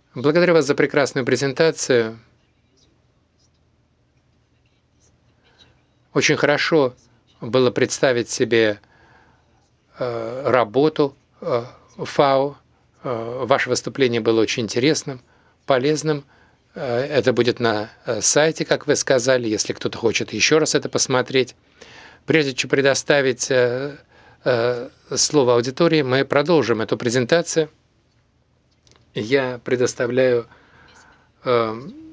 Благодарю вас за прекрасную презентацию. Очень хорошо было представить себе работу ФАО. Ваше выступление было очень интересным, полезным. Это будет на сайте, как вы сказали, если кто-то хочет еще раз это посмотреть. Прежде чем предоставить слово аудитории, мы продолжим эту презентацию. Я предоставляю